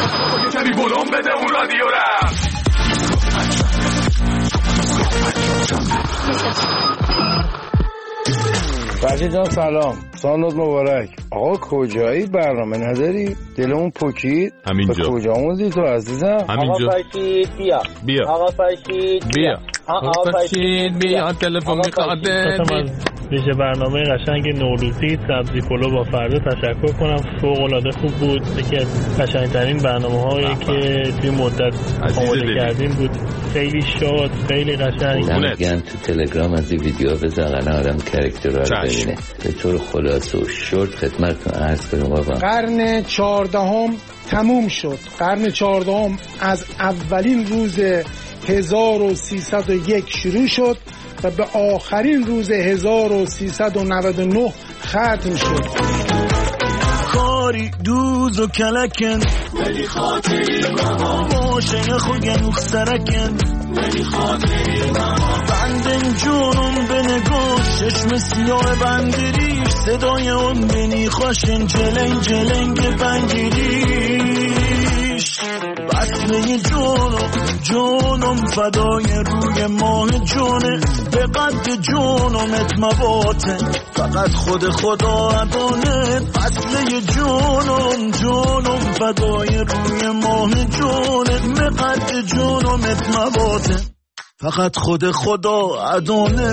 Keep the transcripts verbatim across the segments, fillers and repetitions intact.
کمی بلوم بده اون رادیو را. فرشید جان سلام، سالت مبارک. آقا کجایی؟ برنامه نداری؟ دلمون پکید. همینجا. به کجا موندی تو عزیزم؟ همینجا. آقا فرشید بیا. بیا. آقا فرشید بیا. آقا فرشید بیا. تلفن میخواده. میشه برنامه قشنگ نوروزی سبزی پلو با فردا تشکر کنم. فوق العاده خوب بود. یکی از قشنگترین برنامه‌هایی که توی مدت آماده کردیم بود. خیلی شاد، خیلی قشنگ. میگن تو تلگرام از این ویدیو بزنن آدم کاراکترها رو ببینه. به طور خلاصه و شورت خدمتتون عرض کنم بابا. قرن چهاردهم تموم شد. قرن چهاردهم از اولین روز هزار و سیصد و یک شروع شد و به آخرین روز هزار و سیصد و نود و نه ختم شد. کاری دوز و کلکن ولی خاطری بما ماشین خوگن اخسرکن ولی خاطری بما بندن جونم به نگاه چشم سیاه بندریش صدای اون بینی خوشن جلنگ جلنگ بندریش بسمه جونم جونم فدای روی ماه جونه به قد جونم اتمباته فقط خود خدا ادانه بسمه جونم جونم فدای روی ماه جونه به قد جونم اتمباته فقط خود خدا ادانه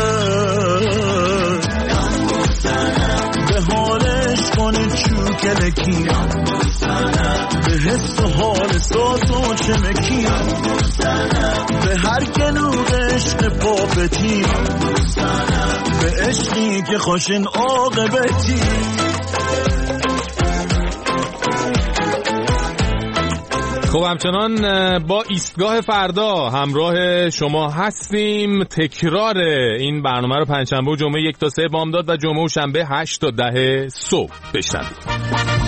به حالش کنه چوکلکی به حس و حال ساز و چمکی به هر گلوغ عشق پاپتی به عشقی که خوشن عاقبتی. خب همچنان با ایستگاه فردا همراه شما هستیم. تکرار این برنامه رو پنجشنبه و جمعه یک تا سه بامداد و جمعه و شنبه هشت تا ده صبح بشنوید.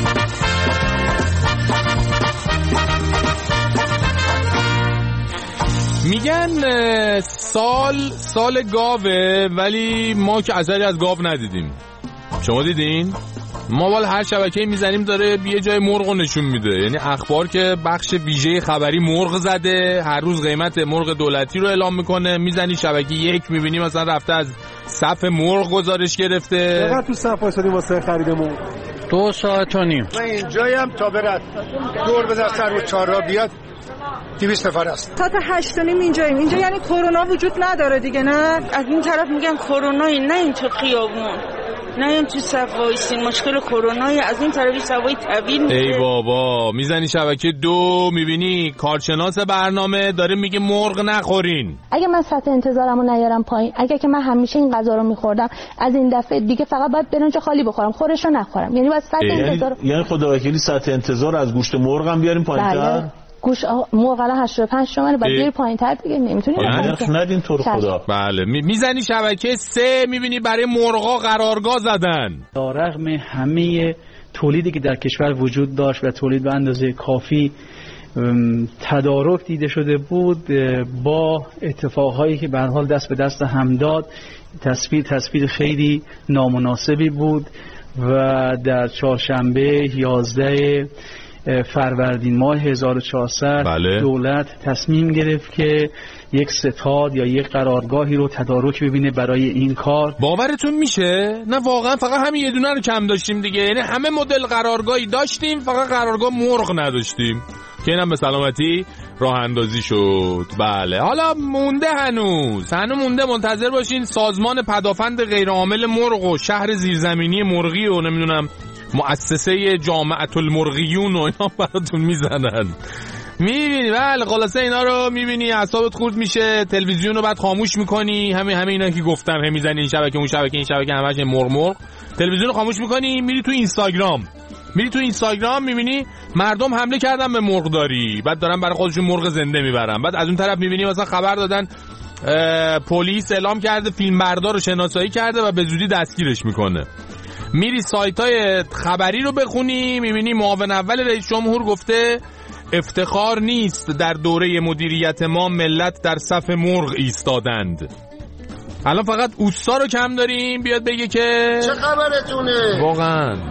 میگن سال سال گاوه ولی ما که اثری از گاو ندیدیم. شما دیدین؟ ما والا هر شبکه‌ای میزنیم داره یه جای مرغ نشون میده. یعنی اخبار که بخش ویژه خبری مرغ زده، هر روز قیمت مرغ دولتی رو اعلام میکنه. میزنی شبکه یک میبینی مثلا رفته از صف مرغ گزارش گرفته. چقدر تو صف وایسادیم واسه خرید مرغ؟ دو ساعت و نیم. من اینجایم تا برد دور بزن سر و چهار را بیاد دویست نفر است. تا تا هشت و نیم اینجاییم. اینجا یعنی کرونا وجود نداره دیگه. نه از این طرف میگن کرونایی، نه این تو خیابون، نه این تو صف وایسین مشکل کرونایی. از این طرفی سوای طبیل میشه. ای بابا میزنی شبکه دو میبینی کارشناس برنامه داره میگه مرغ نخورین. اگه من سطح انتظارمو نیارم پایین، اگه که من همیشه این غذا رو میخوردم، از این دفعه دیگه فقط باید برنج خالی بخورم، خورشو نخورم. یعنی باید سطح انتظار یعنی, یعنی خدا وکیلی سطح انتظار از گوشت مرغ هم بیاریم پایین‌تر. بله. گوش مرغ الان هشتاد و پنج تومنه بعد بیاری پایین‌تر دیگه نمیتونی. نرخ ندین تو رو خدا. بله میزنی شبکه سه میبینی برای مرغا قرارگاه زدن. تا رغم همه تولیدی که در کشور وجود داشت و تولید به اندازه کافی تدارک دیده شده بود، با اتفاقهایی که به هر حال دست به دست هم داد، تصویر تصویر خیلی نامناسبی بود و در چهارشنبه یازده فروردین ماه هزار و چهارصد بله. دولت تصمیم گرفت که یک ستاد یا یک قرارگاهی رو تدارک ببینه برای این کار. باورتون میشه؟ نه واقعا فقط همین یه دونه رو کم داشتیم دیگه. یعنی همه مدل قرارگاهی داشتیم، فقط قرارگاه مرغ نداشتیم که اینم به سلامتی راه اندازی شد. بله حالا مونده هنوز هنوز مونده. منتظر باشین سازمان پدافند غیرعامل مرغ و شهر زیرزمینی مرغی و نمیدونم مؤسسه جامعه المرغیون و اینا براتون میزنن. میبینی بله خلاصه اینا رو میبینی اعصابت خورد میشه. تلویزیون رو بعد خاموش میکنی. همه همه اینا که گفتم هم میزنی این شبکه اون شبکه این شبکه همش مرغ مرغ. تلویزیون رو خاموش میکنی میری تو اینستاگرام. میری تو اینستاگرام میبینی مردم حمله کردن به مرغداری، بعد دارن برای خودشون مرغ زنده میبرن. بعد از اون طرف میبینی مثلا خبر دادن پلیس اعلام کرده فیلمبردار رو شناسایی کرده و به زودی دستگیرش میکنه. میری سایتای خبری رو بخونی میبینی معاون اول رئیس جمهور گفته افتخار نیست در دوره مدیریت ما ملت در صف مرغ ایستادند. الان فقط اوستا رو کم داریم بیاد بگه که چه خبرتونه واقعا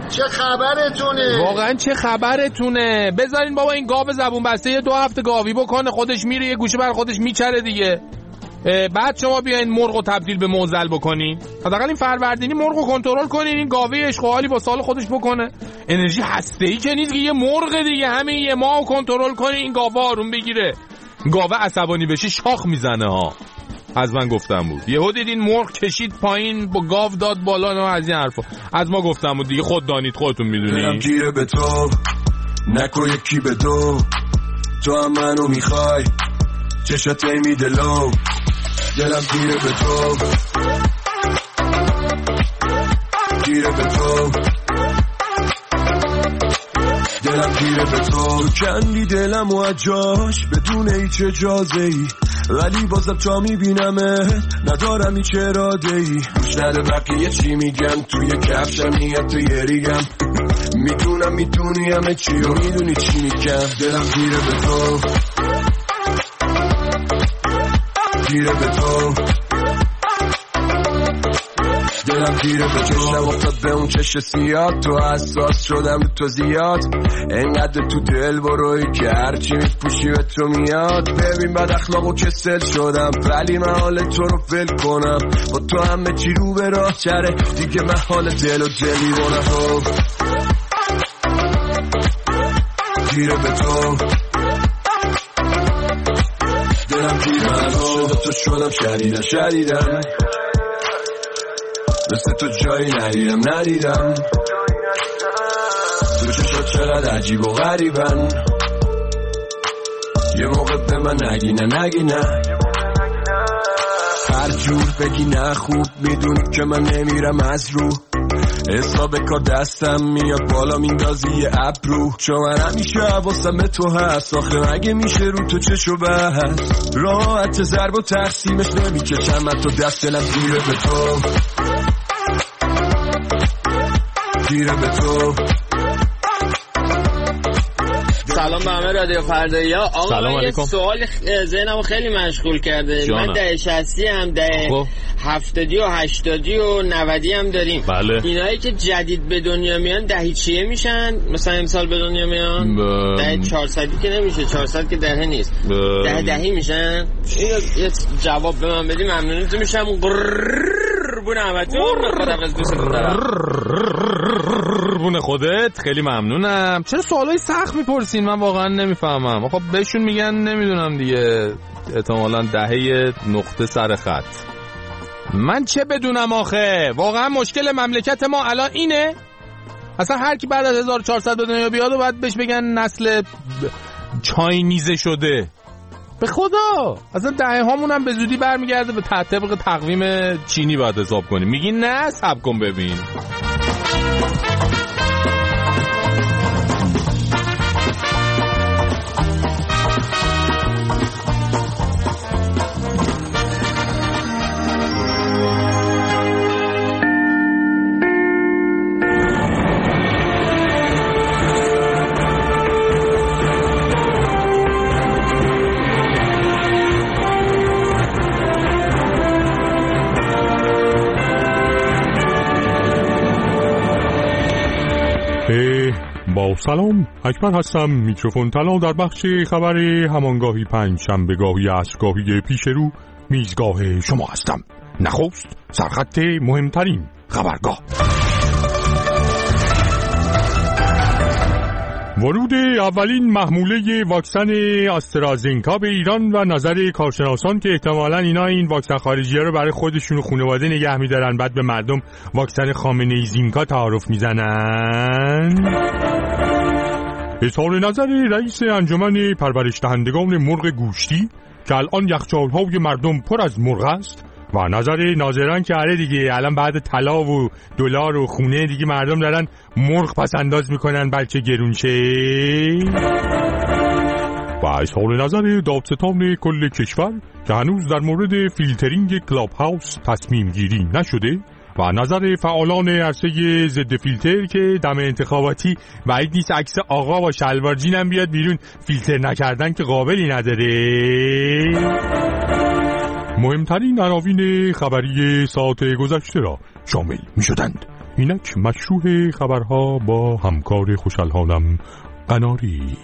چه خبرتونه؟ واقعا چه خبرتونه؟ بذارین بابا این گاو زبون بسته یه دو هفته گاوی بکنه، خودش میره یه گوشه بر خودش میچره دیگه. بعد شما بیاین مرغو تبدیل به موزل بکنین. حداقل این فروردینی مرغو کنترل کنین، این گاوی اشغالی با سال خودش بکنه. انرژی هسته‌ای که نیست که یه مرغ دیگه، همین یه ماهو کنترل کنین این گاوه آروم بگیره. گاوه عصبانی بشه شاخ میزنه ها. از من گفتم بود. یهو دیدین مرغ کشید پایین با گاو داد بالا، نه از این حرفا. از ما گفتم بود دیگه، خود دانید خودتون میدونید. گیره به تو نکو یکی به دو، تو هم منو میخوای چشات میده لو، دلم گیره به تو گیره به تو دلم گیره به تو، کندی دلم و اجاش بدون هیچ اجازه ای، ولی بازم تا میبینمه ندارم هیچ اراده ای، گوش نده بقیه چی میگن، توی کفشم نیت تو یه ریگم، میدونم میدونی همه چی و میدونی چی میگم، دلم گیره به تو گیره به تو دلم گیره به چشم افتاد به اون چش سیاد، تو حساس شدم تو زیاد، انقدر تو دل بروی که هرچی میپوشی به تو میاد، ببین بد اخلاق و کسل شدم ولی من حال تو رو فل کنم، با تو همه چی رو به راه چره دیگه، من حال دل و دلی بونم گیره به تو دلم گیره به تو، تو شدم شدیدم شدیدم مثل تو جایی ندیدم ندیدم، تو چشات چقدر عجیب و غریبن، یه موقع به من نگی نه نگی نه، هر جور بگی نه خوب میدونی که من نمیرم از رو، حساب کار دستم میاد بالا میندازی یه ابرو، چون من همیشه حواسم به تو هست، آخه مگه میشه رو تو چشو بست، راحت ضرب و تقسیمش نمیکشم من تو دست، دلم گیره به تو گیره به تو. سلام به همه رادیو فردایی ها. آقا من یه سوال ذهنمو خیلی مشغول کرده. جانا. من ده شصتی هم ده هفتادی و هشتادی و نودی هم داریم. بله. اینایی که جدید به دنیا میان دهی چیه میشن؟ مثلا امسال به دنیا میان ب... ده چهارصدی که نمیشه، چهارصد که دهه نیست، ب... ده دهی میشن. یه جواب به من بدی ممنونتون میشم. قربون همتون. خداحافظ دوستتون دارم. قربون خودت. خیلی ممنونم. چرا سوالای سخت میپرسین؟ من واقعا نمیفهمم. خب بهشون میگن نمیدونم دیگه، احتمالاً دهه نقطه سر خط. من چه بدونم آخه؟ واقعا مشکل مملکت ما الان اینه؟ اصلا هر کی بعد از هزار و چهارصد به دنیا بیاد و بعد بهش بگن نسل چاینیزه شده. به خدا اصلا دهه هامون هم به زودی برمیگرده به طبق تقویم چینی باید حساب کنیم. میگین نه؟ صبر کن ببین. با سلام، اکبر هستم. میکروفون طلا در بخش خبر همانگاهی پنج شنبه گاهی عصرگاهی پیش رو میزگاه شما هستم. نخست سرخط مهمترین خبرگاه. ورود اولین محموله واکسن آسترازینکا به ایران و نظر کارشناسان که احتمالاً اینا این واکسن خارجی‌ها رو برای خودشون و خانواده نگه می‌دارن، بعد به مردم واکسن خامنه‌ای زینکا تعارف میزنن. اظهار نظر رئیس انجمن پرورش دهندگان مرغ گوشتی که الان یخچال‌های مردم پر از مرغ است، و نظر ناظران که آره دیگه الان بعد طلا و دلار و خونه دیگه مردم دارن مرغ پس انداز میکنن بلکه گرون شه. و اظهار نظر دادستان کل کشور که هنوز در مورد فیلترینگ کلاب هاوس تصمیم گیری نشده، و نظر فعالان عرصه ضد فیلتر که دم انتخاباتی بعید نیست عکس آقا با شلوار جین هم بیاد بیرون، فیلتر نکردن که قابلی نداره. مهمترین عناوین خبری ساعت گذشته را شامل می شدند. اینک مشروع خبرها با همکار خوشحالحالم قناری.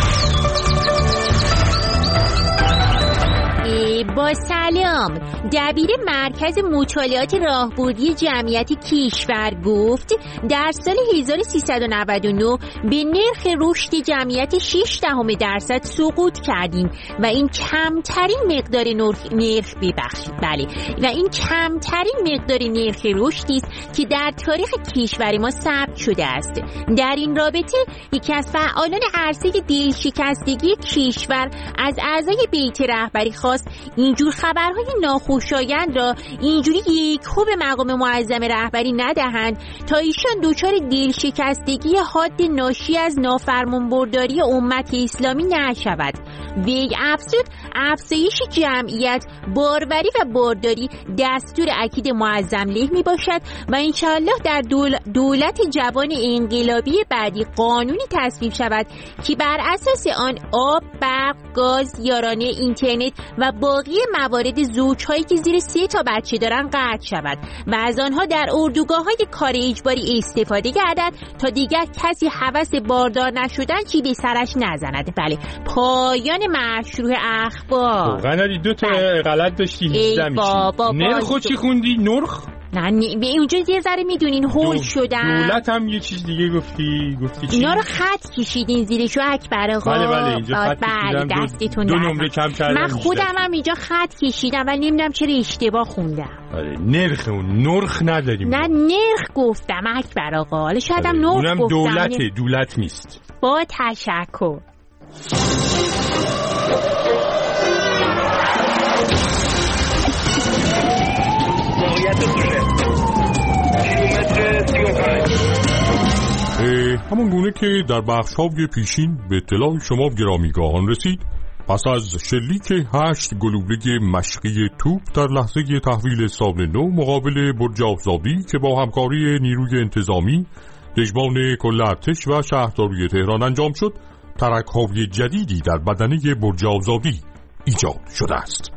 با سلام. دبیر مرکز مطالعات راهبردی جمعیت کشور گفت در سال هزار و سیصد و نود و نه به نرخ رشد جمعیت شش دهم درصد سقوط کردیم و این کمترین مقدار نرخ نرخ ببخشید بله و این کمترین مقدار نرخ رشدی است که در تاریخ کشور ما ثبت شده است. در این رابطه یکی از فعالان عرصه دلشکستگی کشور از اعضای بیت رهبری خواست اینجور خبرهای ناخوشایند را اینجوری یکهو به مقام معظم رهبری ندهند تا ایشان دچار دلشکستگی حاد ناشی از نافرمانبرداری امت اسلامی نشود. وی افزود افزایش جمعیت، باروری و بارداری دستور اکید معظم له می باشد و انشاءالله در دول دولت جوان انقلابی بعدی قانونی تصویب شود که بر اساس آن آب، برق، گاز، یارانه، اینترنت و باقی موارد زوجهایی که زیر سه تا بچه دارن قطع شود و از آنها در اردوگاه‌های کار اجباری استفاده گردد تا دیگر کسی هوس باردار نشدن چی به سرش نزند. بله، پایان مشروع اخبار. قناری دو تا غلط داشتی هیچ میشی. نرخو چی خوندی؟ نرخ؟ نه به اونجا یه ذره میدونین هول شدم. دولت هم یه چیز دیگه گفتی گفتی چی؟ اینا رو خط کشیدین زیرشو اکبر آقا. بله بله اینجا خط بله دستتون دو, دو نمره کم کردم. من خودم هم اینجا خط کشیدم ولی نمیدونم چرا اشتباه خوندم. آره نرخ اون نرخ نداریم. نه نرخ گفتم اکبر آقا. حالا شاید هم نرخ گفتم. اونم دولته دولت نیست. با تشکر. همون گونه که در بخش‌های پیشین به اطلاع شما گرامیگاهان رسید، پس از شلیک هشت گلوله مشقی توپ در لحظه تحویل سال نو مقابل برج آفتابی که با همکاری نیروی انتظامی، دژمان کل ارتش و شهرداری تهران انجام شد، ترک‌های جدیدی در بدنه برج آفتابی ایجاد شده است.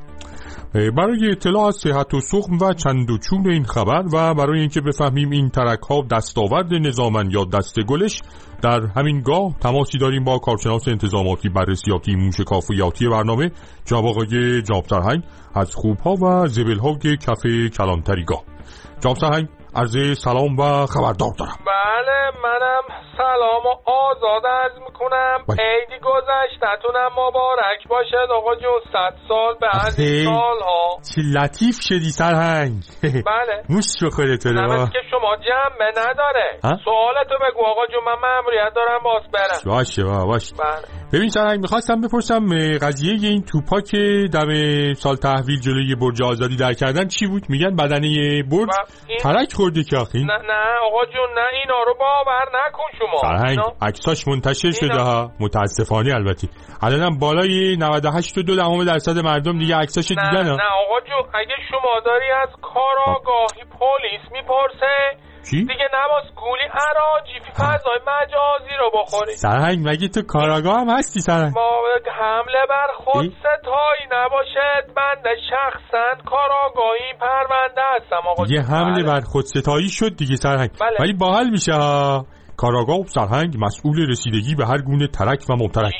برای اطلاع از صحت و سقم و چند و چون این خبر و برای اینکه بفهمیم این ترک‌ها دستاورد نظامن یا دست گلش، در همین گاه تماسی داریم با کارشناس انتظاماتی بررسیاتی موشکافیاتی برنامه جناب آقای جناب سرهنگ از خوب‌ها و زبل‌های کف کلانتریگاه. جناب سرهنگ عرض سلام و خبردار دارم. بله منم سلام و آزاد عرض میکنم. عیدی گذشتتونم مبارک باشد آقا جون. صد سال به از این سال ها. چه لطیف شدی سرهنگ. بله موش بخوره تو رو. نمیست که شما جمعه نداره. سوالتو بگو آقا جون، من مأموریت دارم باز برم. باشه باشه. بله ببین سرهنگ میخواستم بپرسم قضیه این توپا که دم سال تحویل جلوی برج آزادی در کردن چی بود؟ میگن بدنه برج ترک خورده که آخه. نه نه آقا جون نه اینا رو باور نکن شما. سرهنگ عکساش منتشر شده ها، متاسفانه البته. الانم بالای نود و هشت و دو دهم درصد مردم دیگه عکساش دیدن ها. نه آقا جون اگه شما داری از کاراگاهی پلیس میپرسه چی؟ دیگه نباس گولی عراجی فی فضای مجازی رو بخوری. سرهنگ مگه تو کاراگاه هم هستی سرهنگ؟ ما حمله بر خود ستایی نباشد. بنده شخصا کاراگاهی پرونده هستم آقا. یه حمله بر خود ستایی شد دیگه سرهنگ. بله. ولی باحال میشه ها. کاراگاه سرهنگ مسئول رسیدگی به هر گونه ترک و مبترک.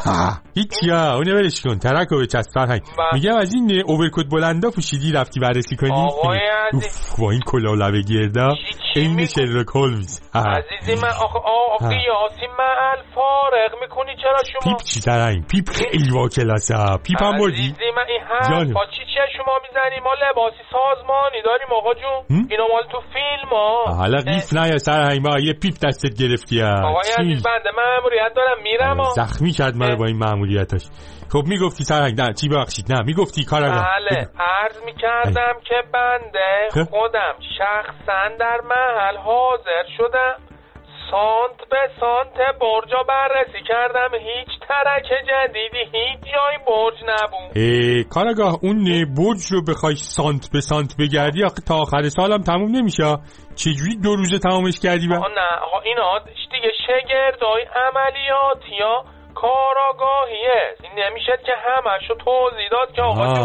هیچی ها اونه برش کن ترک و بچست سرهنگ. میگم از این اوورکوت بلندا پوشیدی رفتی بررسی کنی. آقای عزیز با این کلا لبه گردا این شرلوک هولمز. عزیزی من آخه آقا قیاسی من فارغ میکنی چرا شما؟ پیپ چی سرهنگ؟ پیپ خیلی با کلاسه ها. پیپ هم بردی؟ عزیزی من این حرف با چی چیه شما میزنی؟ ما لباسی سازمانی داریم آقا جون. اینا مال تو فیلم ها. حالا قیف نه یا سرهنگ با یه پیپ دستت گرفتی ها. آقای عزیز بنده مأموریت دارم میرم ها. زخمی کرد منو با این مأموریتاش. خب میگفتی سرهنگ نه چی ببخشید نه میگفتی کاراگاه. بله عرض میکردم که بنده خودم شخصا در محل حاضر شدم، سانت به سانت برجا بررسی کردم، هیچ ترک جدیدی هیچ جای برج نبود. کاراگاه اون برج رو بخوای سانت به سانت بگردی آخه تا آخر سالم تموم نمیشه. چجوری دو روزه تمامش کردی؟ نه اینا دیگه شگردای عملیاتی یا کاراگاهیه. این نمیشه که همشو توضیح داد که آقا جون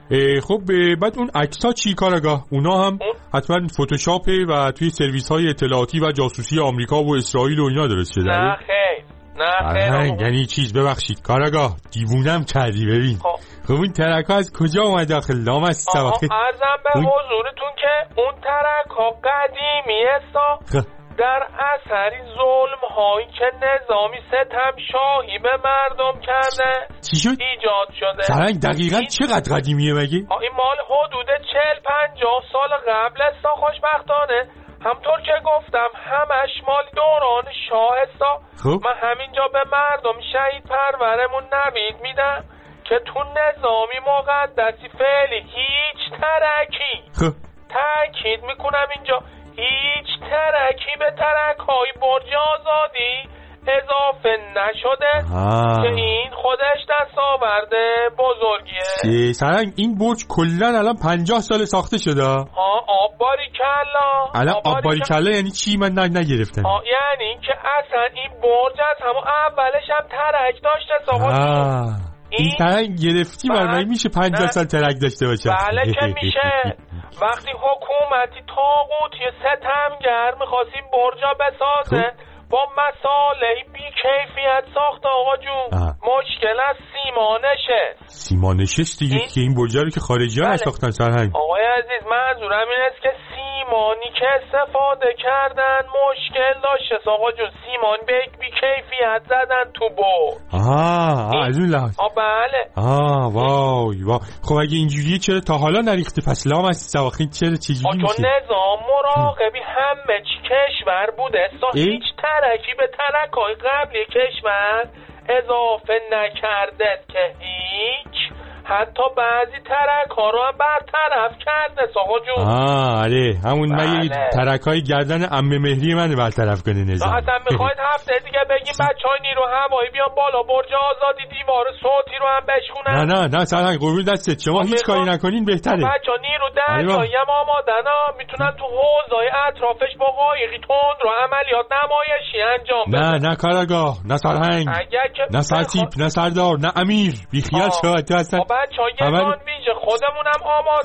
خب بعد اون عکس‌ها چی کارگاه؟ اونا هم حتما فتوشاپه و توی سرویس‌های اطلاعاتی و جاسوسی آمریکا و اسرائیل و اینا درست شده. نه خیر نه خیر یعنی چیز ببخشید کارگاه دیوونم کردی ببین. خب اون ترک‌ها از کجا اومد داخل لامس سواخت؟ عرضم به اون... حضورتون که اون ترک‌ها قدیمی است در اثری ظلم هایی که نظامی ستم شاهی به مردم کرده چی شد؟ ایجاد شده. سرنگ دقیقا این... چقدر قدیمیه مگه؟ این مال حدود چهل پنجاه سال قبل است خوشبختانه. همطور که گفتم همش مال دوران شاه است. خب من همینجا به مردم شهید پرورمون نوید میدم که تو نظامی مقدسی فعلی هیچ ترکی خب تأکید میکنم اینجا هیچ ترکی به ترک های برج آزادی اضافه نشده آه. که این خودش دستاورده بزرگیه. سرنگ این برج کلن الان پنجاه سال ساخته شده. ها آب باریکلا. الان آب باریکلا یعنی چی؟ من نگرفتم. یعنی که اصلا این برج از همون اولش هم ترک داشته ساخته. این سرنگ گرفتی برای میشه پنجاه سال ترک داشته باشه؟ بله که میشه. وقتی حکومتی طاغوتی ستمگر میخواست این برجا بسازه با مسائل بی کیفیت ساخت آقا جون آه. مشکل از سیما نشست. سیما نشست دیگه این... که این برجا رو که خارجی ها نساختن سرهنگ. آقای عزیز منظورم این است که سیمانی که استفاده کردن مشکل داشت آقا جون. سیمان به بی کیفیت زدن تو برج. آه از اون لحاظ. آه بله. آه وای وای. خب اگه اینجوریه چرا تا حالا نریخته؟ پس لام از سواخین چرا چجوری میشه؟ چون نظام مراقبی همه چی کشور بوده هیچ ترکی به ترکای قبلی کشور اضافه نکرده که هیچ حتی بعضی ترک ها رو هم برطرف کرده ساقا جون. آه آره همون بله. مگه ترک های گردن عمه مهری من برطرف کنه نظام. اصلا میخواید هفته دیگه بگیم بچه های نیرو هوایی بیان بالا برج آزادی دیوار صوتی رو هم بشکنن؟ نه نه نه سرهنگ قربون دستت شما هیچ کاری نکنین بهتره. بچه ها نیرو دریایی هم آمادن ها میتونن تو حوضای اطرافش با قایقی تند رو عملیات نمایشی انجام بدن. نه نه کارگاه نه سرهنگ نه سرتیپ نه سردار نه امیر بیخیال شو تو اصلا بچه ها یه دان ویژه خودمونم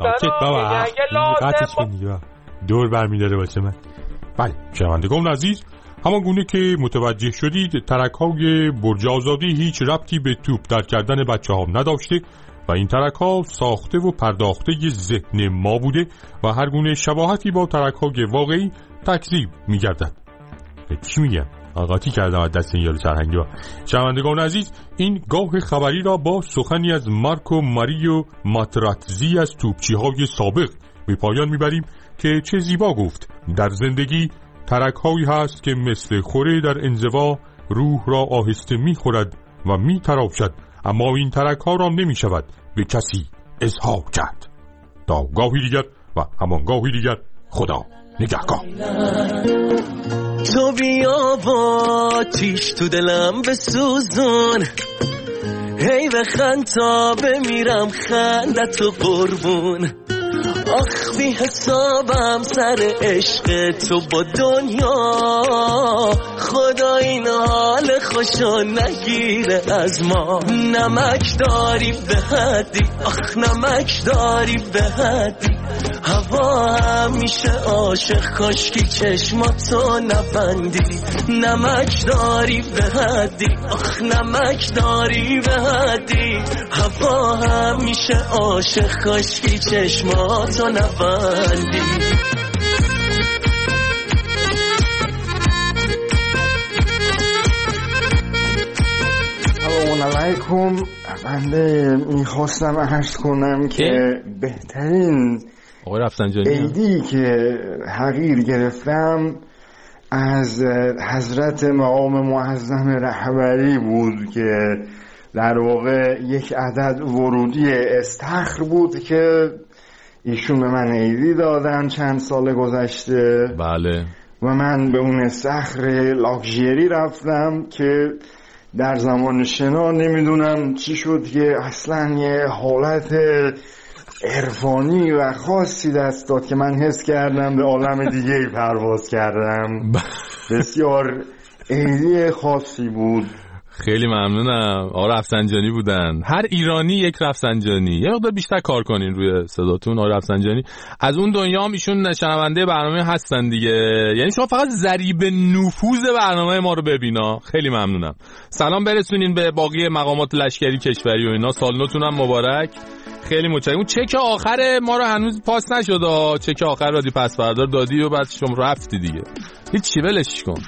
آمادن اگه لازم دور برمیداره باشه من. بله شنوندگان عزیز همان گونه که متوجه شدید ترک های برج آزادی هیچ ربطی به توپ در کردن بچه ها نداشته و این ترک ها ساخته و پرداخته ذهن ما بوده و هر گونه شباهتی با ترک های واقعی تکذیب میگردد. چی میگم؟ آقاتی کردم از دست این یالو سرهنگی ها. شنوندگان عزیز این گاه خبری را با سخنی از مارکو ماریو ماتراتزی از توپچی های سابق به پایان میبریم که چه زیبا گفت در زندگی ترک هایی هست که مثل خوره در انزوا روح را آهسته میخورد و میتراشد اما این ترک ها را نمیشود به کسی اظهار کرد. تا گاهی دیگر و همان گاهی دیگر خدا نگهدار. تو بیا با تیش تو دلم بسوزون هی بخند تا بمیرم خندت و قربون آخ بی حسابم سر عشق تو با دنیا خدا این حال خوشو نگیره از ما. نمک داری به حدی آخ نمک داری به حدی هوا همیشه عاشق کاشکی چشماتو نبندی. نمک داری به حدی آخ نمک داری به حدی هوا همیشه عاشق کاشکی چشماتو نبندی. سلام علیکم. بنده میخواستم عرض کنم که بهترین عیدی که حقیر گرفتم از حضرت مقام معظم رهبری بود که در واقع یک عدد ورودی استخر بود که ایشون به من عیدی دادن چند سال گذشته. بله. و من به اون استخر لاکچری رفتم که در زمان شنا نمیدونم چی شد که اصلا یه حالت عرفانی و خاصی دست داد که من حس کردم به عالم دیگه پرواز کردم. بسیار عیدی خاصی بود. خیلی ممنونم. آقا رفسنجانی بودن. هر ایرانی یک رفسنجانی. یه مقدار بیشتر کار کنین روی صداتون. آقا رفسنجانی از اون دنیا هم ایشون شنونده برنامه هستن دیگه. یعنی شما فقط ضریب نفوذ برنامه ما رو ببینا. خیلی ممنونم. سلام برسونین به باقی مقامات لشکری کشوری و اینا. سال نوتون هم مبارک. خیلی متشکرم. اون چک آخر ما رو هنوز پاس نشد. چک آخر رادیو پس بردار دادی و بعد شما رفتی دیگه. هیچ ولش کن.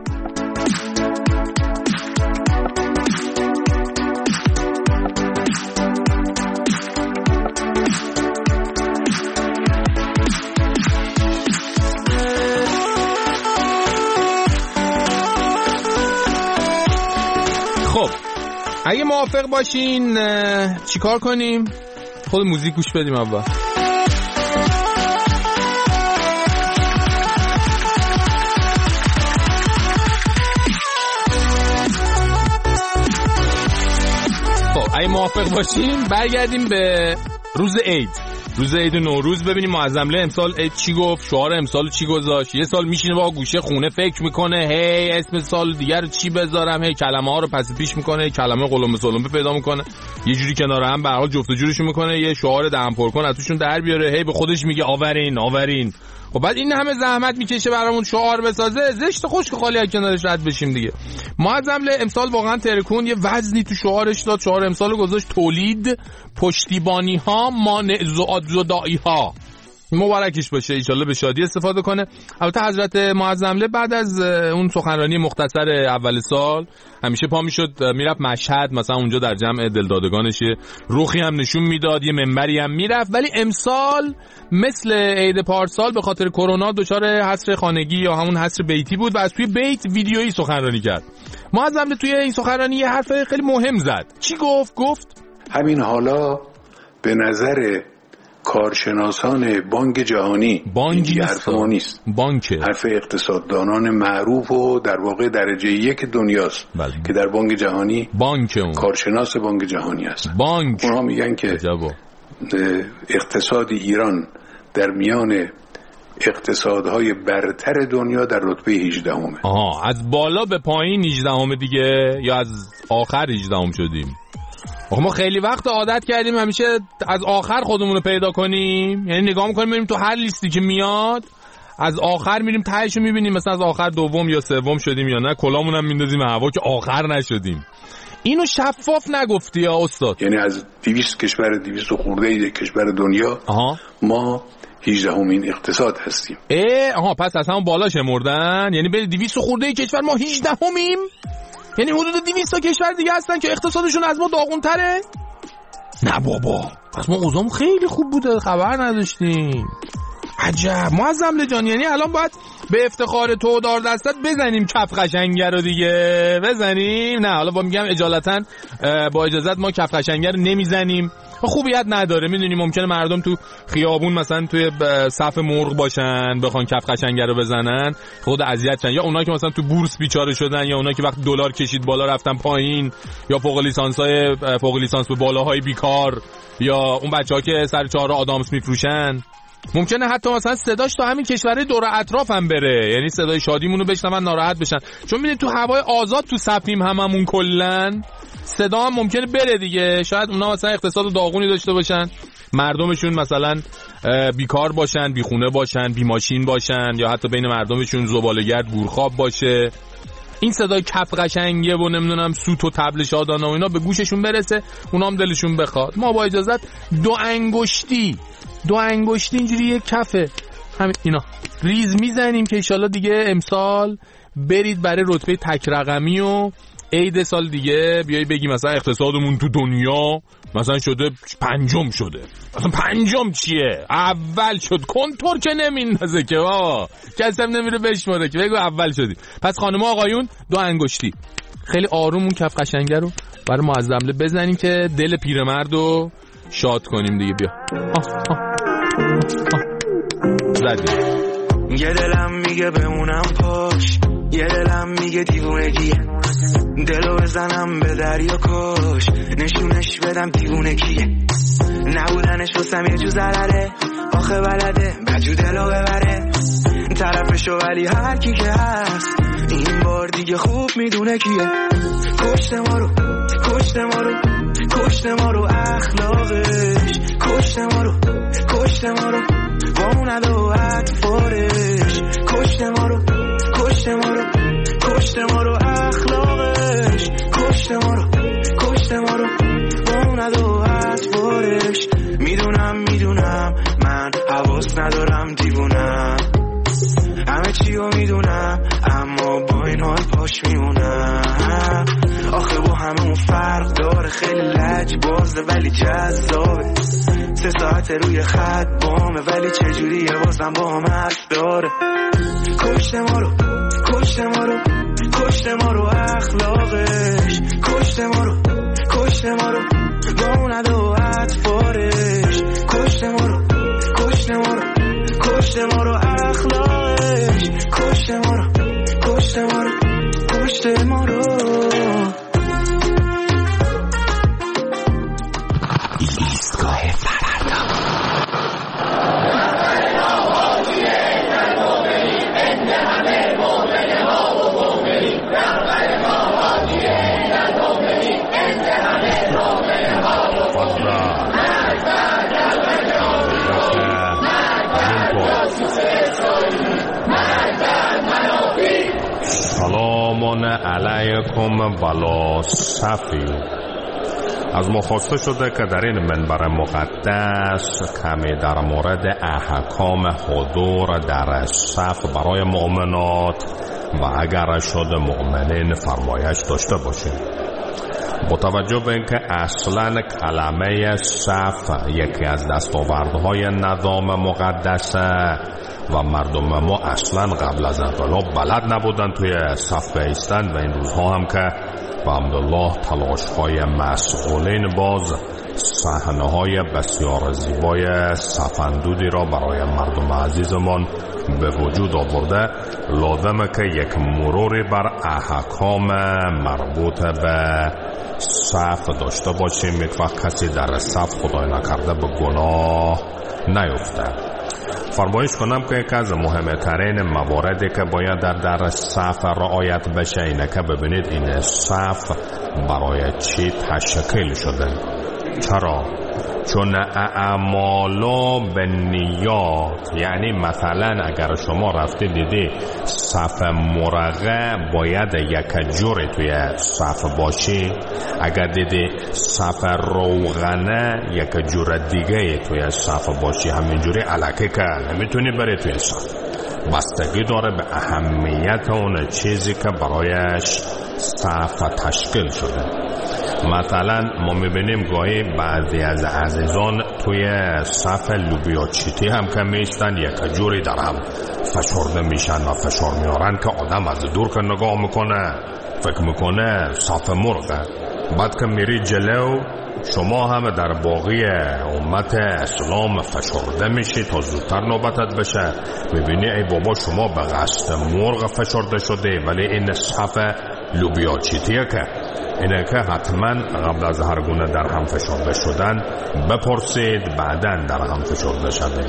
خب اگه موافق باشین چیکار کنیم؟ خود موزیک گوش بدیم اول. خب اگه موافق باشین برگردیم به روز عید. روز عید نوروز ببینیم معظمله امسال عید چی گفت، شعار امسال چی گذاشت. یه سال میشینه با گوشه خونه فکر میکنه هی اسم سال دیگر چی بذارم، هی کلمه ها رو پس پیش میکنه، هی کلمه قلمبه سلمبه پیدا میکنه، یه جوری کنار هم به هر حال جفت و جورشون میکنه، یه شعار دهن پر کن ازشون در بیاره، هی به خودش میگه آورین آورین. خب بعد این همه زحمت میکشه برامون شعار بسازه، زشت خشک خالی از کنارش رد بشیم دیگه. معظمله امسال واقعا ترکون یه وزنی تو شعارش داد. شعار امسال گذاشت تولید پشتیبانی ها مانع زدائی ها. مبارکش باشه، ان شاءالله به شادی استفاده کنه. البته حضرت معظمله بعد از اون سخنرانی مختصر اول سال همیشه پا میشد میرفت مشهد، مثلا اونجا در جمع دلدادگانش روخی هم نشون میداد، یه منبری هم میرفت. ولی امسال مثل عید پارسال به خاطر کرونا دچار حصر خانگی یا همون حصر بیتی بود و از توی بیت ویدیویی سخنرانی کرد. معظمله توی این سخنرانی یه حرف خیلی مهم زد. چی گفت؟ گفت همین حالا به نظر کارشناسان بانک جهانی بانک حرف ما نیست، بانک حرف اقتصاددانان معروف و در واقع درجه یک دنیاست بله. که در بانک جهانی بانک اون. کارشناس بانک جهانی هست. بانک اونها میگن که جبا. اقتصاد ایران در میان اقتصادهای برتر دنیا در رتبه هجده همه. آها، از بالا به پایین هجده همه دیگه یا از آخر هجده هم شدیم؟ ما خیلی وقت عادت کردیم همیشه از آخر خودمون رو پیدا کنیم، یعنی نگاه میکنیم میریم تو هر لیستی که میاد از آخر میریم تهش رو میبینیم مثلا از آخر دوم یا سوم شدیم یا نه، کلامون هم میندازیم هوا که آخر نشدیم. اینو شفاف نگفتی یا استاد؟ یعنی از دویست کشور دویست خورده کشور دنیا آها. ما هجده همین اقتصاد هستیم. اه آها، پس از همون بالا شمردن، یعنی به دویست خورده کشور ما هجده همیم؟ یعنی حدود دویست تا کشور دیگه هستن که اقتصادشون از ما داغون تره؟ نه بابا، پس ما اوضاعمون خیلی خوب بوده خبر نداشتیم. عجب معظمله جان، یعنی الان باید به افتخار تو دار دستت بزنیم کف قشنگه رو دیگه بزنیم؟ نه حالا با میگم اجالتا با اجازت ما کف قشنگه رو نمیزنیم، خوبیت نداره. میدونی ممکنه مردم تو خیابون مثلا توی صف مرغ باشن بخوان کف قشنگه رو بزنن، خود اذیت شن، یا اونایی که مثلا تو بورس بیچاره شدن، یا اونایی که وقت دلار کشید بالا رفتن پایین، یا فوق لیسانسای فوق لیسانس به بالاهای بیکار، یا اون بچه‌ها که سر چهار آدامس میفروشن. ممکنه حتی مثلا صداش تا همین کشورهای دور اطراف هم بره، یعنی صدای شادیمونو بشنون ناراحت بشن، چون میدونید تو هوای آزاد تو صفیم هممون کلن صدا هم ممکنه بره دیگه. شاید اونا مثلا اقتصاد داغونی داشته باشن، مردمشون مثلا بیکار باشن، بی خونه باشن، بی ماشین باشن، یا حتی بین مردمشون زباله‌گرد گورخواب باشه. این صدای کف قشنگه و نمیدونم سوت و طبل شادانه و اینا به گوششون برسه، اونا هم دلشون بخواد. ما با اجازت دو انگشتی دو انگشتی اینجوری یک کفه همین اینا ریز میزنیم که انشالله دیگه امسال برید برای رتبه تک رقمی و عید سال دیگه بیایی بگی مثلا اقتصادمون تو دنیا مثلا شده پنجم شده. مثلا پنجم چیه؟ اول شد. کنتور که نمیندازه که بابا، کسی هم نمیره بشماره که بگو اول شدی. پس خانم آقایون دو انگشتی خیلی آروم اون کف قشنگه رو برای معظمله بزنیم که دل پیرمرد رو شاد کنیم دیگه. بیا آه آه زدیم. یه دلم میگه بمونم پاش، یه دلم میگه دیوونگیه، دلو بزنم به دریا کش، نشونش بدم دیوونه کیه، نبودنش واسم یه جو ضرره، آخه بلده بجو دلو ببره، طرفشو ولی هر کی که هست این بار دیگه خوب میدونه کیه. کشته ما رو کشته ما رو کشته ما رو اخلاقش، کشته ما رو کشته ما رو با اون ادا و اطفارش، کشته ما رو کشته ما رو کشته ما رو اخلاقش، کشته ما رو کشته ما رو با اون ادا و اطفارش. میدونم میدونم من حواس ندارم دیوونم، همه چی رو میدونم اما با این حال پاش میمونم. آخه با همه اون فرق داره، خیلی لجبازه ولی جذابه، سه ساعت روی خط بامه ولی چجوریه بازم با هم حرف داره. کشته ما رو کشته ما رو کشته ما رو اخلاقش، کشته ما رو کشته ما رو با اون ادا و اطفارش، کشته ما رو کشته ما رو کشته ما رو اخلاقش، کشته ما رو کشته ما رو کشته ما رو. ایستگاه فردا. سلام علیکم بلا صفی. از ما خواسته شده که در این منبر مقدس کمی در مورد احکام حضور در صف برای مؤمنات و اگر شد مؤمنین فرمایش داشته باشیم. با توجه به اینکه اصلا کلمه صف یکی از دستاوردهای نظام مقدسه و مردم ما اصلا قبل از انقلاب بلد نبودن توی صف بایستن و این روزها هم که و الحمدلله تلاش‌های مسئولین باز صحنه‌های بسیار زیبای صف‌اندودی را برای مردم عزیزمان به وجود آورده، لازمه که یک مروری بر احکام مربوط به صف داشته باشیم. یک وقت کسی در صف خدای نکرده به گناه نیفته. فرمایش کنم که یکی از مهمترین مواردی که باید در در صف رعایت بشه اینه که ببینید این صف برای چی تشکیل شده. چرا؟ چون اعمال به نیات، یعنی مثلا اگر شما رفتی دیدی صف مرقه باید یک جوری توی صف باشی، اگر دیدی صف روغنه یک جور دیگه توی صف باشی، همینجوری الکی که نمیتونی بری توی صف. بستگی داره به اهمیت اون چیزی که برایش صف تشکیل شده. مثلا ما میبینیم گاهی بعضی از عزیزان توی صف لوبیا چیتی هم که میستن یک جوری در هم فشرده میشن و فشار میارن که آدم از دور که نگاه میکنه فکر میکنه صف مرغه. بعد که میری جلو شما هم در باقی امت اسلام فشرده میشی تا زودتر نوبتت بشه، میبینی ای بابا شما به قصد مرغ فشرده شده، ولی این صف لوبیا چیتیه که اینه که حتما قبل از هر گونه در هم فشرده شدن بپرسید بعداً در هم فشرده شده.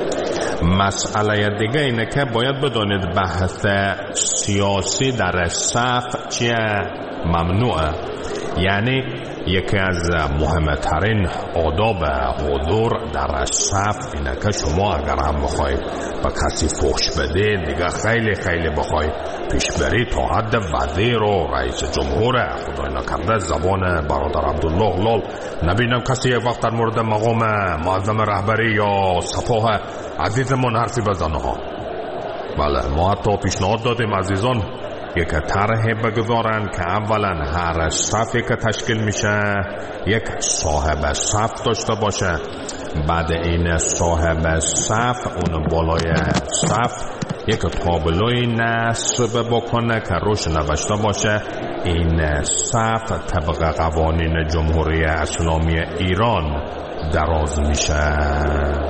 مسئله دیگه اینه که باید بدونید بحث سیاسی در صف چیه؟ ممنوعه. یعنی یکی از مهمترین آداب حضور در صف اینه که شما اگر هم بخواید به کسی فحش بدید دیگه خیلی خیلی بخواید پیش بری تا حد وزیر و رئیس جمهور، خدای نکرده زبان برادر عبدالله لال نبینم کسی یک وقت در مورد مقام معظم رهبری یا سپاه عزیزمون حرفی بزنه ها. بله ما حتی پیشنهاد دادیم عزیزان یک طرح بگذارن که اولا هر صفی که تشکیل میشه یک صاحب صف داشته باشه، بعد این صاحب صف اون بالای صف یک تابلوی نصب بکنه که روش نوشته باشه این صف طبق قوانین جمهوری اسلامی ایران دراز میشه.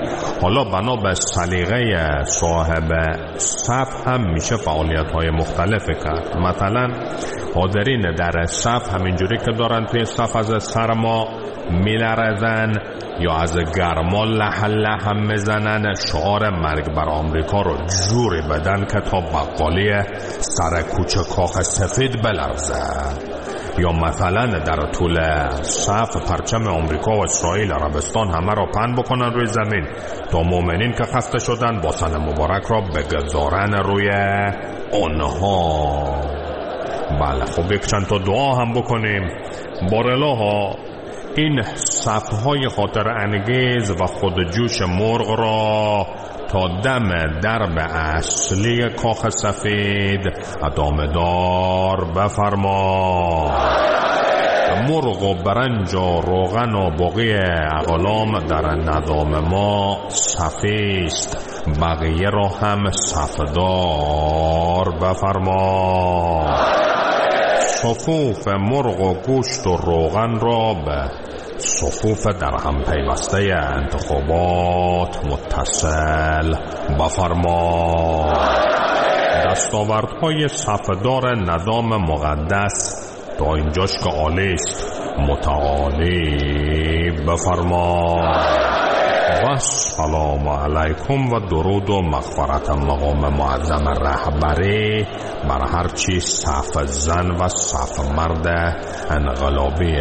حالا بنا به سلیقه صاحب صف هم میشه فعالیت‌های مختلفی کرد. مثلا حاضرین در صف همینجوری که دارن توی صف از سرما میلرزن یا از گرما لح لح هم میزنن، شعار مرگ بر آمریکا رو جوری بدن که تا بقالی سر کوچه کاخ سفید بلرزه. یا مثلا در طول صف پرچم آمریکا و اسرائیل عربستان همه را پهن بکنن روی زمین تا مؤمنین که خسته شدن باسن مبارک را بگذارن روی اونها. بله خب یک چند تا دعا هم بکنیم. بارالله این صفهای خاطر انگیز و خودجوش مرغ را تا دم درب اصلی کاخ سفید ادامه دار بفرما. مرغ و برنج و روغن و بقیه اقلام در ندام ما صفیست، بقیه را هم صفدار بفرما. صفوف مرغ و گوشت و روغن را به صفوف در هم پیوسته انتخابات متصل بفرما. دستاوردهای صفدار ندام مقدس تا اینجاش که عالی است متعالی بفرما. و سلام علیکم و درود و مغفرت مقام معظم رهبری بر هرچی صف زن و صف مرد انقلابی.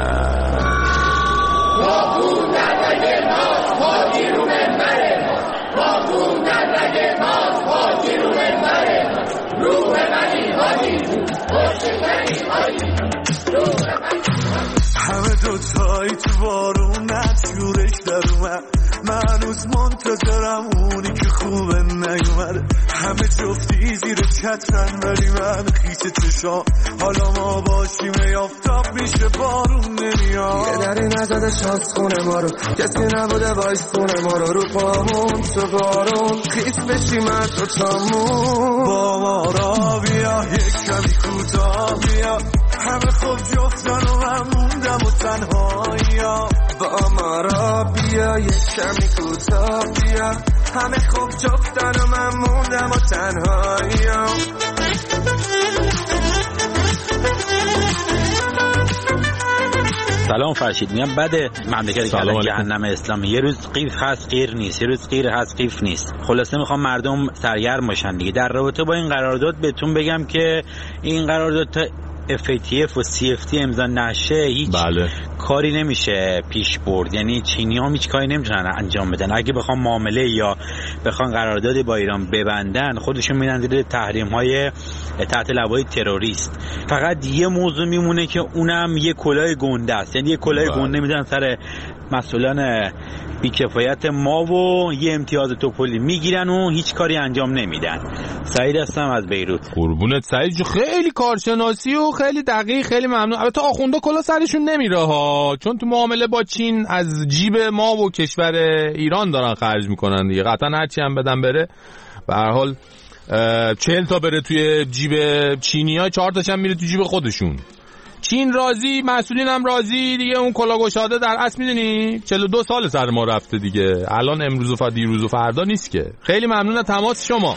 باقون در رگ ماست پاگیرون مره ماست، باقون در رگ ماست پاگیرون مره ماست. روح منی هادی خوش منی هادی روح منی. همه دوتایی تو بارون نتیورش در اومد، من هنوز منتظرم اونی که خوبه نیومده. همه جفتی زیر چترن ولی من خیس چشام، حالا ما باشیم یافتاب میشه بارون نمیاد. یه دری نزده شانس خونه ما رو، کسی نبوده وایستونه ما رو. رو پامون تو بارون خیس بشیم از تو تامون. با ما را بیا یک کمی کوتاه بیا، همه خوب جفتن و من موندم و تنهایی. با ما را بیا یک کمی کوتاه بیا، همه خوب جفتن و من موندم و تنهایی. سلام فرشید، میگم بده مملکت که الان جهنم اسلامی، یه روز قیف هست غیر نیست، یه روز غیر هست قیف نیست. خلاصه میخوام مردم سرگرم باشن دیگه. در رابطه با این قرارداد بهتون بگم که این قرارداد تا اف ای تی اف و سی اف تی امضا نشه هیچ بله. کاری نمیشه پیش برد. یعنی چینی ها هیچ کاری نمیتونن انجام بدن. اگه بخوام معامله یا بخوان قرارداد با ایران ببندن، خودشون میرن زیر تحریم های تحت لوای تروریست. فقط یه موضوع میمونه که اونم یه کلاه گنده است. یعنی یه کلاه گنده میدن سر مسئولان بیکفایت ما و یه امتیاز توپلی میگیرن و هیچ کاری انجام نمیدن. سعید هستم از بیروت. قربونت سعید جو، خیلی کارشناسی و خیلی دقیق، خیلی ممنون. البته آخونده کلا سرشون نمیره ها، چون تو معامله با چین از جیب ما و کشور ایران دارن خرج میکنن دیگه. قطعا هرچی هم بدن بره، به هر حال چهل تا بره توی جیب چینی‌ها، چهار تاش هم میره تو جیب خودشون. چین راضی، مسئولین هم راضی دیگه. اون کلا گشاده در اصل میدونی چهل و دو سال سر ما رفته دیگه. الان امروز و فردا دیروز و فردا نیست که. خیلی ممنون از تماس شما.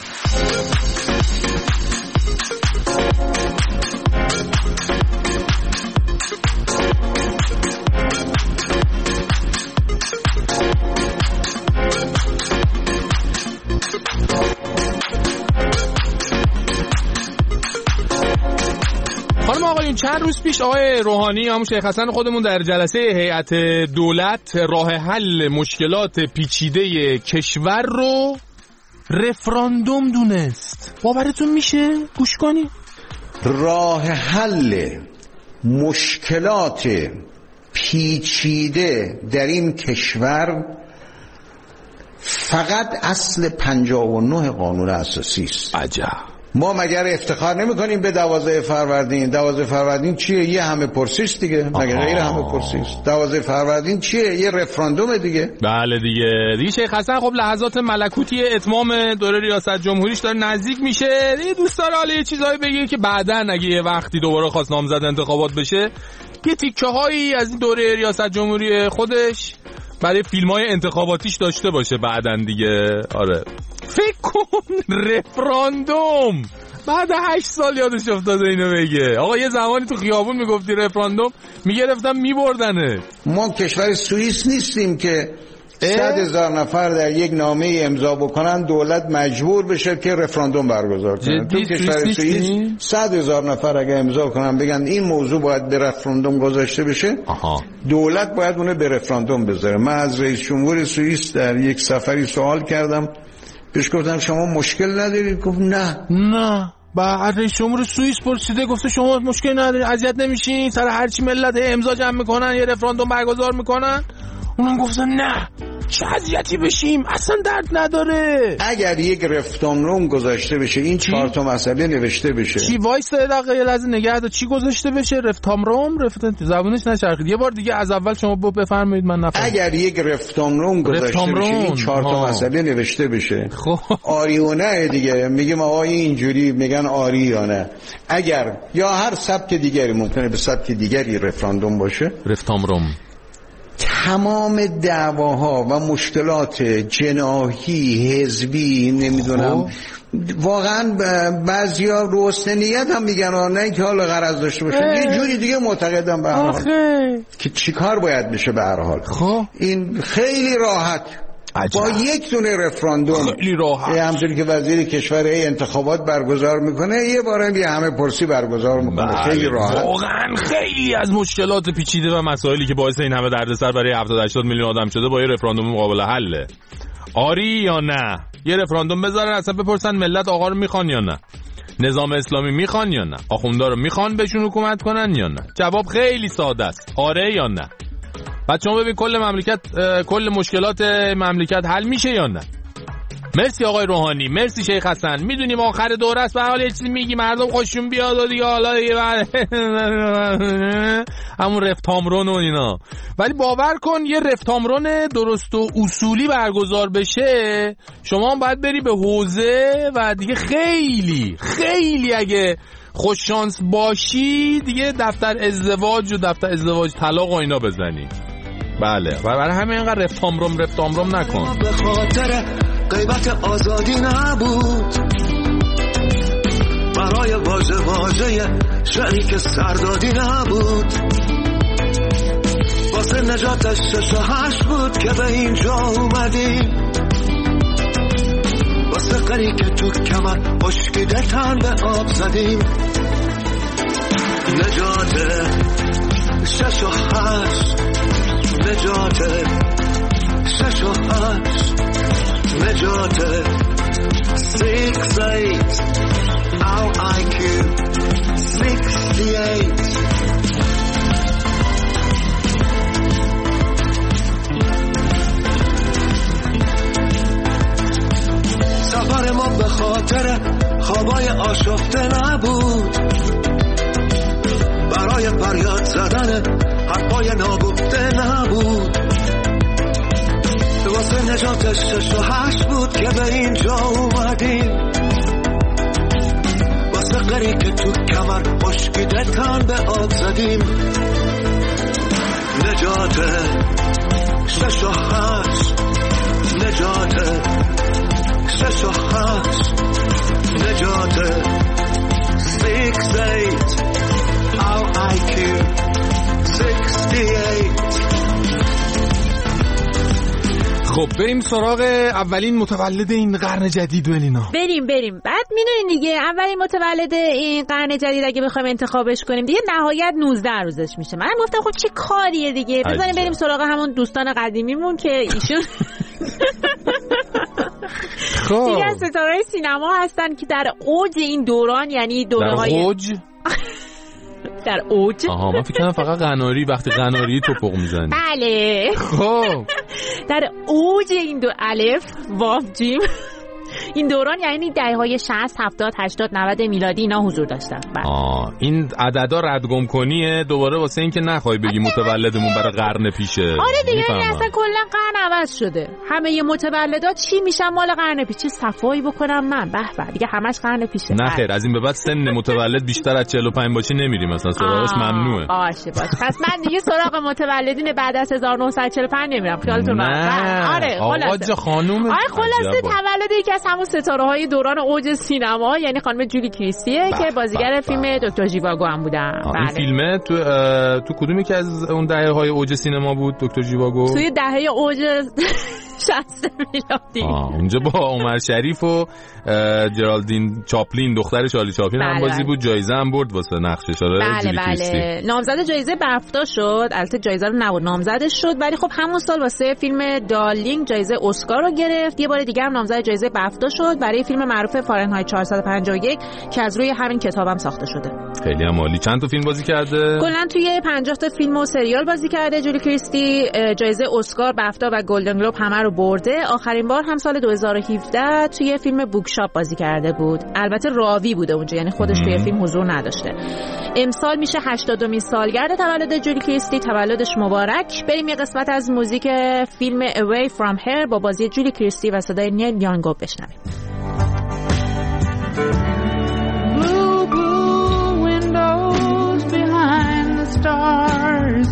خانم آقایون، چند روز پیش آقای روحانی همون شیخ حسن خودمون در جلسه هیئت دولت راه حل مشکلات پیچیده کشور رو رفراندوم دونست. باورتون میشه؟ گوش کنی. راه حل مشکلات پیچیده در این کشور فقط اصل پنجاه و نه قانون اساسی است. عجب. ما مگر افتخار نمی کنیم به دوازده فروردین؟ دوازده فروردین چیه؟ یه همه پرسیست دیگه. مگر غیر همه پرسیست؟ دوازده فروردین چیه؟ یه رفراندوم دیگه. بله دیگه. دیگه شیخ حسن خب لحظات ملکوتی اتمام دوره ریاست جمهوریش داره نزدیک میشه. دیگه دوست داره حالا یه چیزایی بگه که بعداً اگه یه وقتی دوباره خواست نامزد انتخابات بشه، یه تیکه هایی از این دوره ریاست جمهوری خودش برای فیلم‌های انتخاباتیش داشته باشه بعدن دیگه. آره فکر کن رفراندوم بعد هشت سال یادش افتاده اینو بگه. آقا یه زمانی تو خیابون میگفتی رفراندوم میگرفتم میبردنه. ما کشور سوئیس نیستیم که صد هزار نفر در یک نامه امضا بکنن دولت مجبور بشه که رفراندوم برگزار کنه. تو کشور سوئیس صد هزار نفر اگه امضا کنن بگن این موضوع باید به رفراندوم گذاشته بشه، آها. دولت باید اونه به رفراندوم بذاره. من از رئیس جمهور سوئیس در یک سفری سوال کردم، بهش گفتم شما مشکل ندارید؟ گفت نه نه. بعد رئیس جمهور سوئیس پرسیده گفته شما مشکل ندارید، اذیت نمیشین سر هر چی ملت امضا جمع میکنن یه رفراندوم برگزار میکنن؟ اونم گفتن نه چه اذیتی بشیم اصلا درد نداره. اگر یک رفراندوم گذاشته بشه این چهار تا مسئله نوشته بشه. چی وایس دقیقه یه لحظه نگه دار. چی گذاشته بشه؟ رفراندوم رفت زبونش نچرخید. یه بار دیگه از اول شما بفرمایید من نفهمیدم. اگر یک رفراندوم گذاشته بشه این چهار تا مسئله نوشته بشه. خب آری و نه دیگه میگیم آقا اینجوری میگن آری یا نه. اگر یا هر سبک دیگری ممکنه به سبک دیگری رفراندوم باشه. رفراندوم تمام دعواها و مشکلات جناحی حزبی نمیدونم واقعا بعضیا روسته نیت هم میگن نه که حال غرض داشته باشه، یه جوری دیگه معتقدم به هر حال که چیکار باید بشه به هر حال. خب این خیلی راحت عجب. با یک دونه رفراندوم خیلی راحت همونطوری که وزیر کشور انتخابات برگزار میکنه یه باره یه همه پرسی برگزار میکنه. خیلی راحت. واقعا خیلی از مشکلات پیچیده و مسائلی که باعث این همه دردسر برای هفتاد هشتاد میلیون آدم شده با یه رفراندوم قابل حله. آری یا نه؟ یه رفراندوم بذارن اصلا بپرسن ملت آقا رو میخوان یا نه، نظام اسلامی میخوان یا نه، آخوندا رو میخوان بهشون حکومت کنن یا نه. جواب خیلی ساده است، آره یا نه. بعد شما ببین کل مملکت کل مشکلات مملکت حل میشه یا نه. مرسی آقای روحانی، مرسی شیخ حسن. میدونیم آخر دوره است به حال یه چیزی میگی مردم خوششون بیاد و دیگه حالا دیگه همون رفتامرون و اینا، ولی باور کن یه رفتامرون درست و اصولی برگزار بشه شما هم باید بری به حوزه و دیگه خیلی خیلی اگه خوش شانس باشی دیگه دفتر ازدواج و دفتر ازدواج طلاق و اینا بزنی. بله و برای همین اینقدر رفتامرون رفتامرون نکن. به خاطر غیبت آزادی نبود، برای واژه واژه شریک سردادی نبود، واسه نجاتش شش و هشت بود که به اینجا اومدیم، واسه قری که تو کمر اشکیده تن به آب زدیم. نجات شش و هشت، نجات شش و هشت، نجات six eight our آی کیو sixty-eight. سفر ما به خاطر خوابای آشفته نبود، برای فریاد زدن حرفای ناگفته نبود، واسه نجاتش شش و هشت بود که به اینجا اومدیم، واسه قری که تو کمر اشکیده تن به آب زدیم. نجات شش و هشت، نجات شش و هشت، نجات six eight our آی کیو sixty-eight. خب بریم سراغ اولین متولد این قرن جدید ولینا. بریم بریم بعد میدونین دیگه اولین متولد این قرن جدید اگه بخوایم انتخابش کنیم دیگه نهایت نوزده روزش میشه. من گفتم خب چه کاریه دیگه، بزنیم بریم سراغ همون دوستان قدیمیمون که ایشون خب دیگه از ستاره سینما هستن که در اوج این دوران، یعنی دوره‌های در اوج در اوج. آها من فکر کنم فقط قناری وقتی قناری توپق میزنی. بله خب در اوج این دو الف واو جیم این دوران یعنی دهه‌های شصت، هفتاد، هشتاد، نود میلادی اینا حضور داشتن. آه این عددا ردگم کنیه دوباره واسه این که نخوای بگی متولدمون برای قرن پیشه. آره دیگه این اصلا کلا قرن عوض شده. همه ی متولدات چی میشن مال قرن پیش. چه صفایی بکنم من به به دیگه همش قرن پیشه. نه خیر از این به بعد سن متولد بیشتر از چهل و پنج باشه نمیریم مثلا سراغش ممنوعه. باشه باشه. پس من دیگه سراغ متولدین بعد از هزار و نهصد و چهل و پنج نمیرم. خیالتون راحت. آره خلاصه خانم آره خلاصه تولد یکی از همون ستاره‌های دوران اوج سینما یعنی خانم جولی کریستیه که بازیگر فیلم دکتر ژیواگو هم بودن. این فیلمه تو تو کدومی که از اون دهه‌های اوج سینما بود دکتر ژیواگو؟ توی دهه اوج شصت میلادی. اونجا با عمر شریف و جرالدین چاپلین دختر چارلی چاپلین هم بازی بود. جایزه هم برد واسه نقشش. آره بله بله نامزد جایزه بفتا شد. البته جایزه رو نبرد نامزدش شد ولی خب همون سال واسه فیلم دارلینگ جایزه اسکار رو گرفت. یه بار دیگه هم نامزد جایزه بفتا شد برای فیلم معروف فارنهایت چهارصد و پنجاه و یک که از روی همین کتابم ساخته شده. خیلی هم عالی. چند تا فیلم بازی کرده؟ کلا توی پنجاه تا فیلم و سریال بازی کرده. جولی کریستی جایزه اسکار، بفتا و گلدن گلوب همه رو برده. آخرین بار هم سال دو هزار و هفده توی فیلم بوکشاپ بازی کرده بود. البته راوی بوده اونجا یعنی خودش توی فیلم حضور نداشته. امسال میشه هشتادمین سالگرد تولد جولی کریستی. تولدش مبارک. بریم یه قسمت از موزیک فیلم Away From Here با بازی جولی کریستی و صدای نیل یانگ بشنویم. Blue, blue windows behind the stars.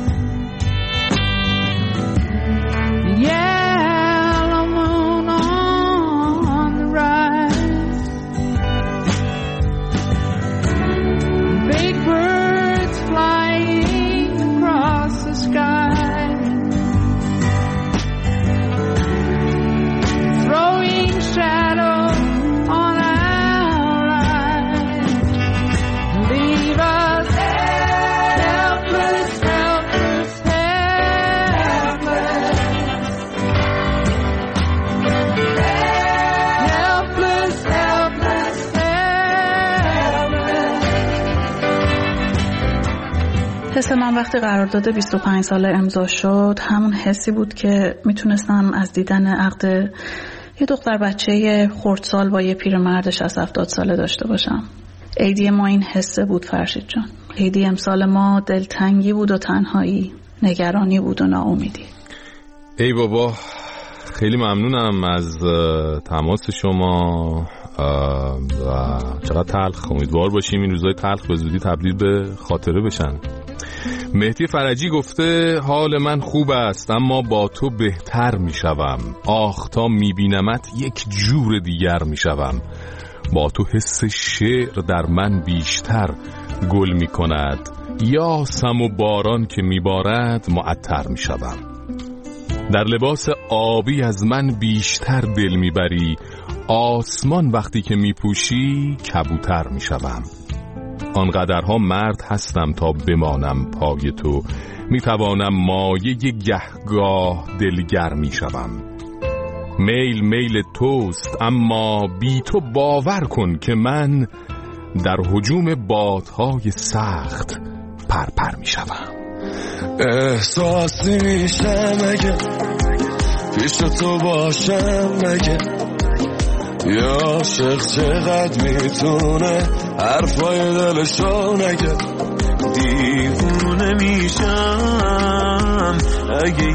Yellow moon on the rise. Big birds flying across the sky. Throwing shadows on our lives. Leave us helpless, helpless, helpless. Helpless, helpless, helpless. حس من وقتی قرارداد بیست و پنج ساله امضا شد همون حسی بود که میتونستم از دیدن عقد یه دختر بچه خردسال با یه پیرمرد شصت هفتاد ساله داشته باشم. عیدی ما این حسه بود فرشید جان. عیدی امسال ما دلتنگی بود و تنهایی، نگرانی بود و ناامیدی. ای بابا خیلی ممنونم از تماس شما و چقدر تلخ. امیدوار باشیم این روزای تلخ به زودی تبدیل به خاطره بشن. مهدی فرجی گفته حال من خوب است اما با تو بهتر می شوم. آخ تا می بینمت یک جور دیگر می شوم. با تو حس شعر در من بیشتر گل می کند. یاسم و باران که می بارد معطر می شوم. در لباس آبی از من بیشتر دل می بری. آسمان وقتی که می پوشی کبوتر می شوم. آنقدرها مرد هستم تا بمانم پای تو. می توانم مایه گهگاه دلگر می شوم. میل میل توست اما بی تو باور کن که من در هجوم بادهای سخت پرپر می شوم. احساسی میشم اگه پیش تو باشم مگه یا عاشق چقدر میتونه حرفای دلشو نگه. دیوونه میشم اگه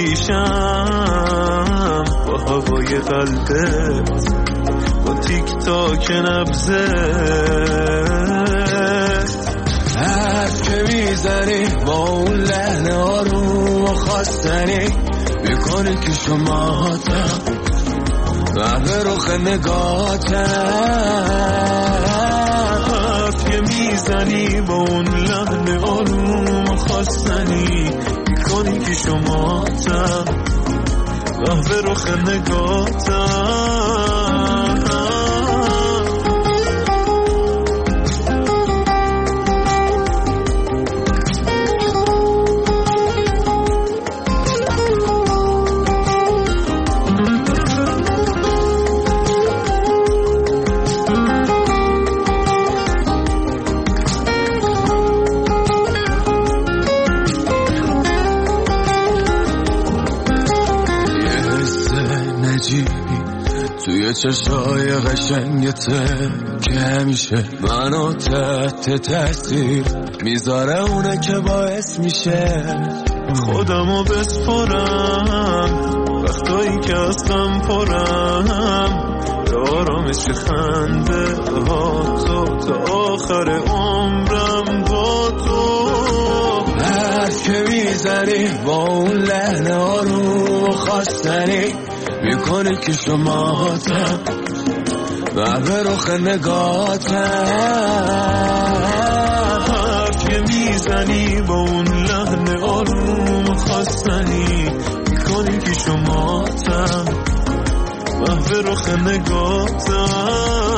یکیشم با هوای قلبت با تیک تاک نبضت. حرف که میزنی با اون لحن آروم و خواستنی میکنی که شما تا به رخ نگاتم. حرف که میزنی با اون لحن آروم و خواستنی میکنی که شما تا به رخ نگاتم. چشای قشنگته که همیشه منو تحت تاثیر میذاره، اونه که باعث میشه خودمو بسپرم وقتایی که اصلا پرم، به آرامش خنده ها تو تا آخر عمرم با تو. حرف که میزنی با اون لحن آروم و خواستنی میکنی که شماتم من به رخ نگاتم. حرف که میزنی با اون لحن آروم و خواستنی میکنی که شماتم من به رخ نگاتم.